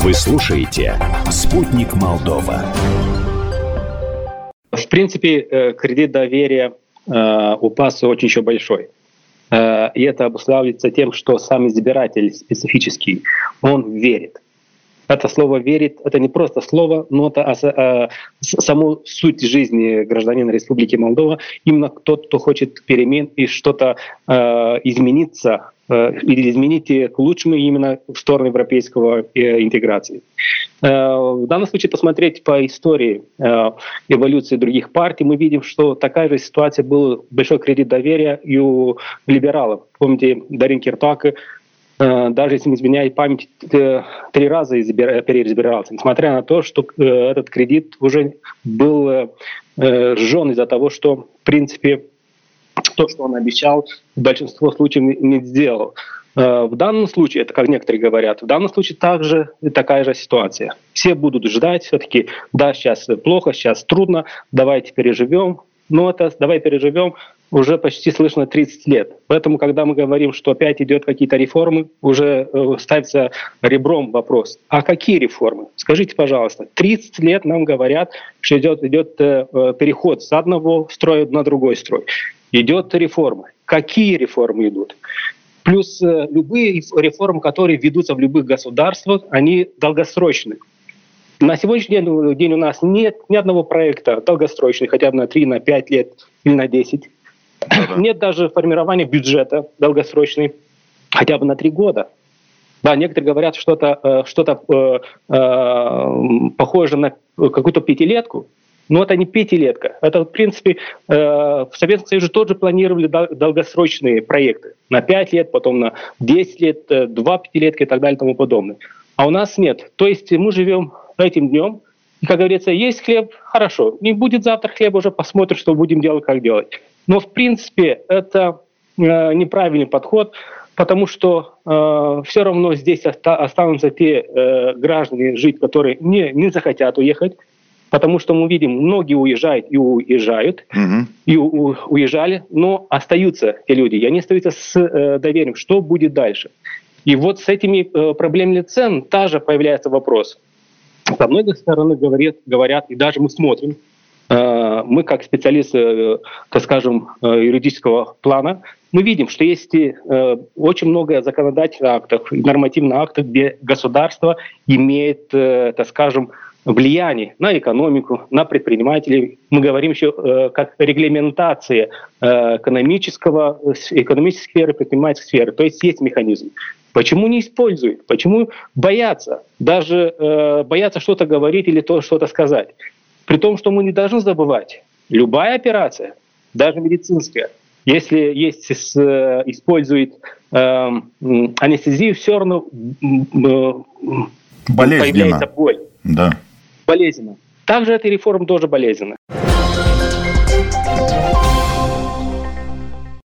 Вы слушаете «Спутник Молдова». В принципе, кредит доверия у ПАС очень еще большой. И это обуславливается тем, что сам избиратель специфический, он верит. Это слово «верит» — это не просто слово, но это саму суть жизни гражданина Республики Молдова. Именно тот, кто хочет перемен и что-то измениться, или изменить к лучшему именно в сторону европейского интеграции. В данном случае посмотреть по истории эволюции других партий, мы видим, что такая же ситуация была, большой кредит доверия и у либералов. Помните, Дарин Кертак, даже если не изменяет память, 3 раза переизбирался, несмотря на то, что этот кредит уже был сжён из-за того, что, в принципе, то, что он обещал, в большинстве случаев не сделал. В данном случае, это как некоторые говорят, в данном случае также такая же ситуация. Все будут ждать все-таки, да, сейчас плохо, сейчас трудно, давайте переживем. Но это «давай переживем» уже почти слышно 30 лет. Поэтому, когда мы говорим, что опять идет какие-то реформы, уже ставится ребром вопрос. А какие реформы? Скажите, пожалуйста, 30 лет нам говорят, что идет переход с одного строя на другой строй. Идет реформа. Какие реформы идут? Плюс любые реформы, которые ведутся в любых государствах, они долгосрочные. На сегодняшний день у нас нет ни одного проекта долгосрочного, хотя бы на 3, на 5 лет или на 10. Нет даже формирования бюджета долгосрочного, хотя бы на 3 года. Да, некоторые говорят, что-то похоже на какую-то пятилетку, но это не пятилетка. Это, в принципе, в Советском Союзе тоже планировали долгосрочные проекты. На 5 лет, потом на 10 лет, 2 пятилетка и так далее и тому подобное. А у нас нет. То есть мы живем этим днем, и, как говорится, есть хлеб, хорошо. Не будет завтра хлеба, уже посмотрим, что будем делать, как делать. Но, в принципе, это неправильный подход, потому что все равно здесь останутся те граждане жить, которые не захотят уехать, потому что мы видим, многие уезжают, и уезжали, но остаются те люди, и они остаются с доверием, что будет дальше. И вот с этими проблемами цен также появляется вопрос. С одной стороны говорят, и даже мы смотрим, мы как специалисты, так скажем, юридического плана, мы видим, что есть очень много законодательных актов, нормативных актов, где государство имеет, так скажем, влияние на экономику, на предпринимателей. Мы говорим еще как регламентация экономической сферы, предпринимательской сферы. То есть есть механизм. Почему не используют? Почему боятся? Даже боятся что-то говорить или что-то сказать. При том, что мы не должны забывать, любая операция, даже медицинская, если использует анестезию, все равно появляется боль. Да. Болезненно. Также эта реформа тоже болезненна.